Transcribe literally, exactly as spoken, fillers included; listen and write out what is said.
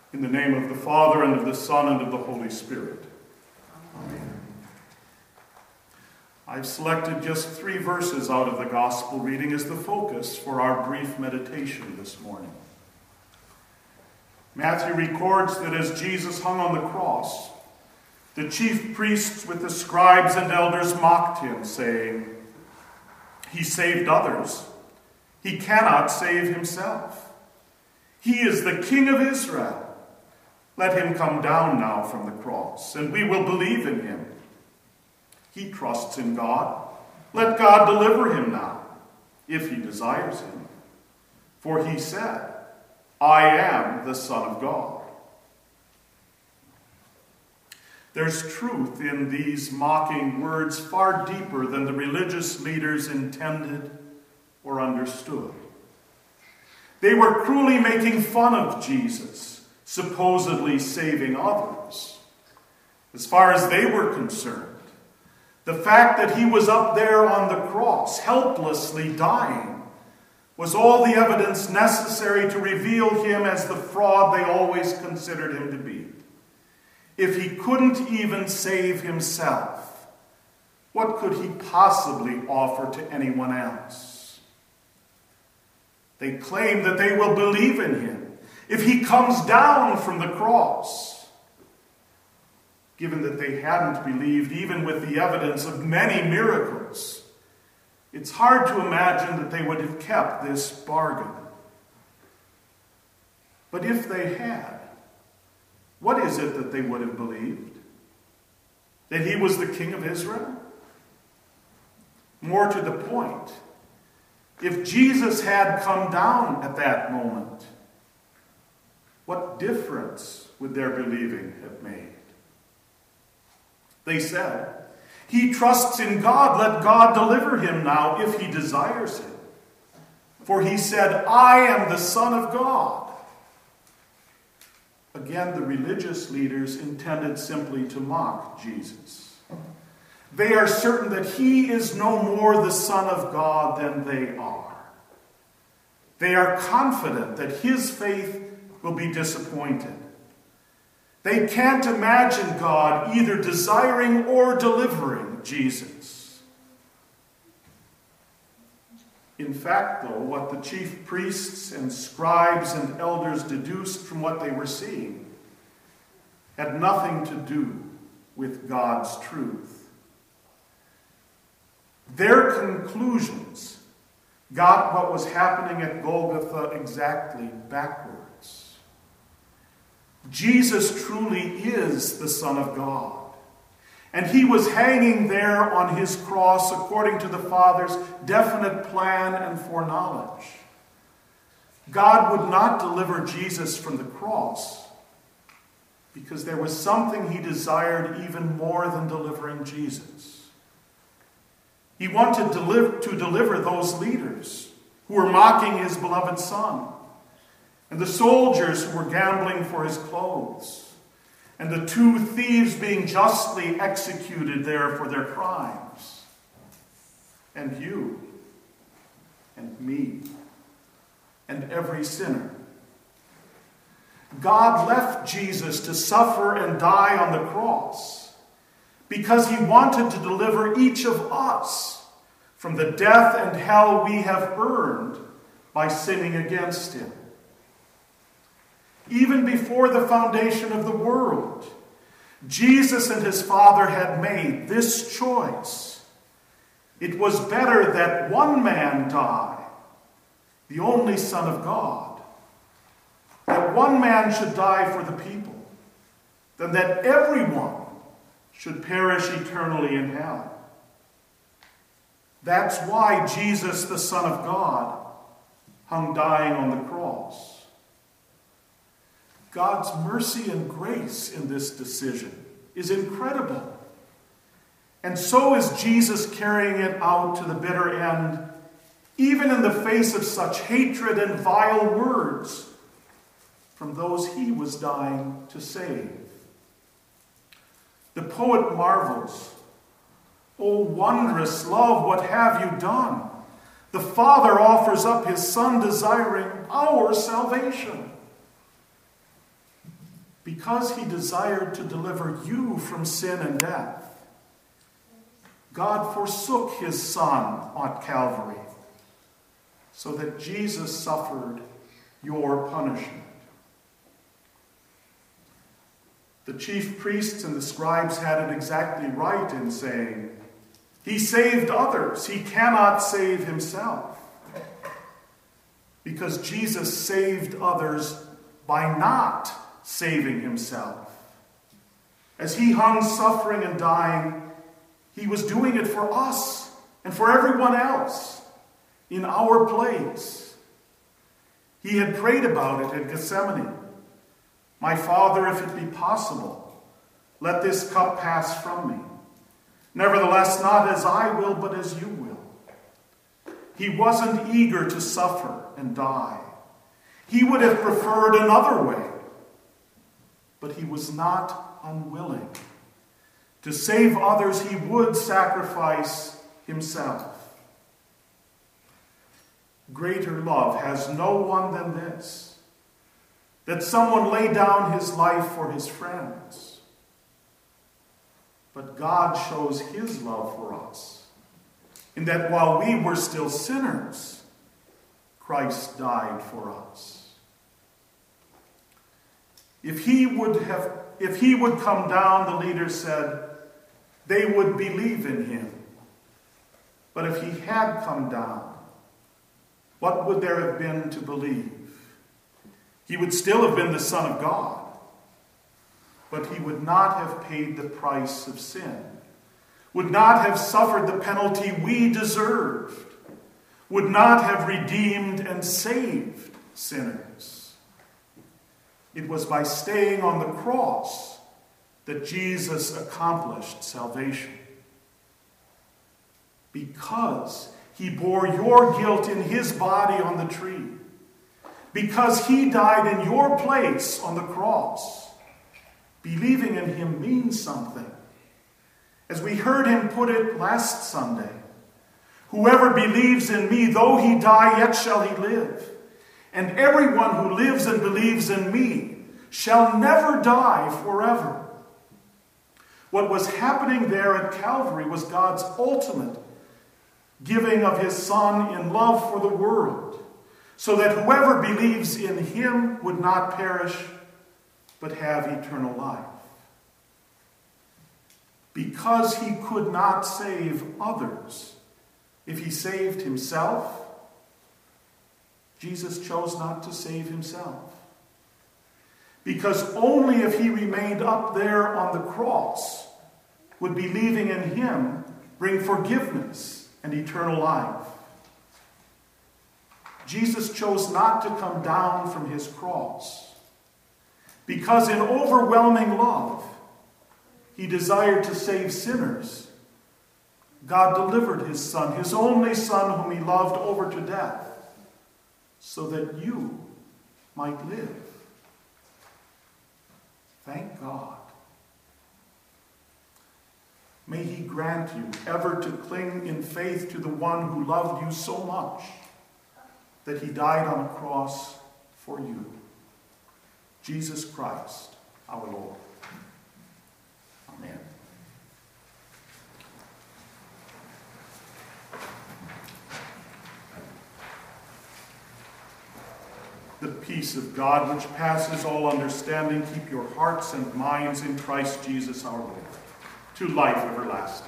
In the name of the Father, and of the Son, and of the Holy Spirit. Amen. I've selected just three verses out of the Gospel reading as the focus for our brief meditation this morning. Matthew records that as Jesus hung on the cross, the chief priests with the scribes and elders mocked him, saying, "He saved others. He cannot save himself. He is the King of Israel. Let him come down now from the cross, and we will believe in him. He trusts in God. Let God deliver him now, if he desires him. For he said, 'I am the Son of God.'" There's truth in these mocking words far deeper than the religious leaders intended or understood. They were cruelly making fun of Jesus, supposedly saving others. As far as they were concerned, the fact that he was up there on the cross, helplessly dying, was all the evidence necessary to reveal him as the fraud they always considered him to be. If he couldn't even save himself, what could he possibly offer to anyone else? They claim that they will believe in him if he comes down from the cross. Given that they hadn't believed, even with the evidence of many miracles, it's hard to imagine that they would have kept this bargain. But if they had, what is it that they would have believed? That he was the King of Israel? More to the point, if Jesus had come down at that moment, what difference would their believing have made? They said, "He trusts in God. Let God deliver him now if he desires him. For he said, 'I am the Son of God.'" Again, the religious leaders intended simply to mock Jesus. They are certain that he is no more the Son of God than they are. They are confident that his faith will be disappointed. They can't imagine God either desiring or delivering Jesus. In fact, though, what the chief priests and scribes and elders deduced from what they were seeing had nothing to do with God's truth. Their conclusions got what was happening at Golgotha exactly backwards. Jesus truly is the Son of God. And he was hanging there on his cross according to the Father's definite plan and foreknowledge. God would not deliver Jesus from the cross because there was something he desired even more than delivering Jesus. He wanted to, live, to deliver those leaders who were mocking his beloved Son, and the soldiers who were gambling for his clothes, and the two thieves being justly executed there for their crimes, and you, and me, and every sinner. God left Jesus to suffer and die on the cross because he wanted to deliver each of us from the death and hell we have earned by sinning against him. Even before the foundation of the world, Jesus and his Father had made this choice. It was better that one man die, the only Son of God, that one man should die for the people, than that everyone should perish eternally in hell. That's why Jesus, the Son of God, hung dying on the cross. God's mercy and grace in this decision is incredible. And so is Jesus carrying it out to the bitter end, even in the face of such hatred and vile words from those he was dying to save. The poet marvels, "O wondrous love, what have you done? The Father offers up his Son, desiring our salvation." because he desired to deliver you from sin and death, God forsook his Son on Calvary so that Jesus suffered your punishment. The chief priests and the scribes had it exactly right in saying, he saved others, he cannot save himself. Because Jesus saved others by not saving himself. As he hung suffering and dying, he was doing it for us and for everyone else in our place. He had prayed about it in Gethsemane. My Father, if it be possible, let this cup pass from me. Nevertheless, not as I will, but as you will. He wasn't eager to suffer and die. He would have preferred another way. But he was not unwilling. To save others, he would sacrifice himself. Greater love has no one than this, that someone lay down his life for his friends. But God shows his love for us, in that while we were still sinners, Christ died for us. If he would have, if he would come down, the leader said, they would believe in him. But if he had come down, what would there have been to believe? He would still have been the Son of God, but he would not have paid the price of sin, would not have suffered the penalty we deserved, would not have redeemed and saved sinners. It was by staying on the cross that Jesus accomplished salvation. Because he bore your guilt in his body on the tree, because he died in your place on the cross, believing in him means something. As we heard him put it last Sunday, whoever believes in me, though he die, yet shall he live. And everyone who lives and believes in me shall never die forever. What was happening there at Calvary was God's ultimate giving of his Son in love for the world, so that whoever believes in him would not perish, but have eternal life. Because he could not save others if he saved himself, Jesus chose not to save himself. Because only if he remained up there on the cross would believing in him bring forgiveness and eternal life. Jesus chose not to come down from his cross because in overwhelming love he desired to save sinners. God delivered his Son, his only Son whom he loved, over to death so that you might live. Thank God. May he grant you ever to cling in faith to the one who loved you so much that he died on a cross for you. Jesus Christ, our Lord. Amen. The peace of God, which passes all understanding, keep your hearts and minds in Christ Jesus our Lord, to life everlasting.